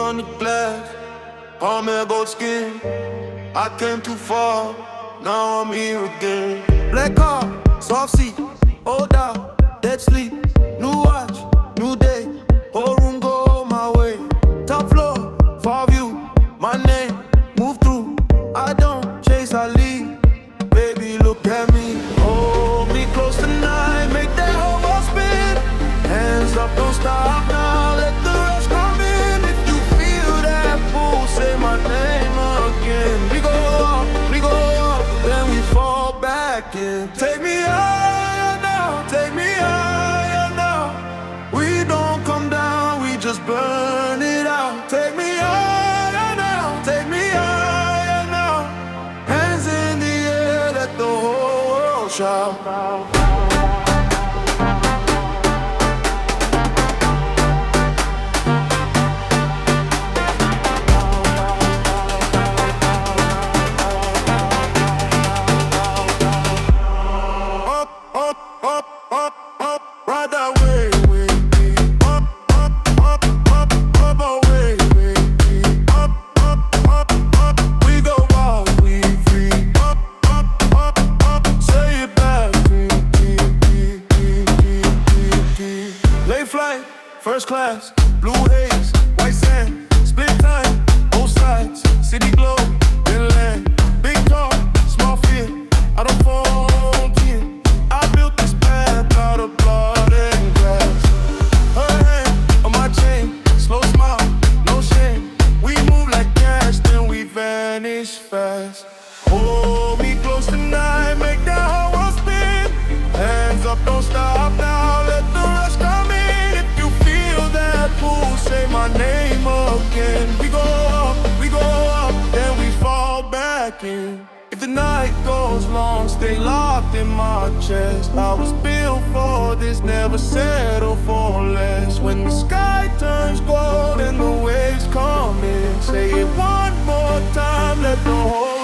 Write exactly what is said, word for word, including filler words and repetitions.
on the glass, palm gold skin. I came too far, now I'm here again. Black car, soft seat, old out, dead sleep. New watch, new day, whole room go my way. Top floor, far view, my name, move through. I don't chase, I lead. Baby, look at me, hold me close tonight, make that whole world spin. Hands up, don't stop now, let the rush come in. If you feel that pull, say my name again. We go up, we go up, then we fall back in. Take me higher now, take me higher now. We don't come down, we just burn it out. Take me higher now, take me higher now. Hands in the air, let the whole world shout. First class, blue haze, white sand, split time, both sides, city glow, inland, big talk, small fear, I don't fall in. I built this path out of blood and glass. Her hand on my chain, slow smile, no shame. We move like cash, then we vanish fast. Hold me close tonight, make that whole world spin. Hands up, don't stop now, let the rush come in. Say my name again. We go up, we go up, then we fall back in. If the night goes long, stay locked in my chest. I was built for this, never settle for less. When the sky turns gold and the waves come in, say it one more time, let the whole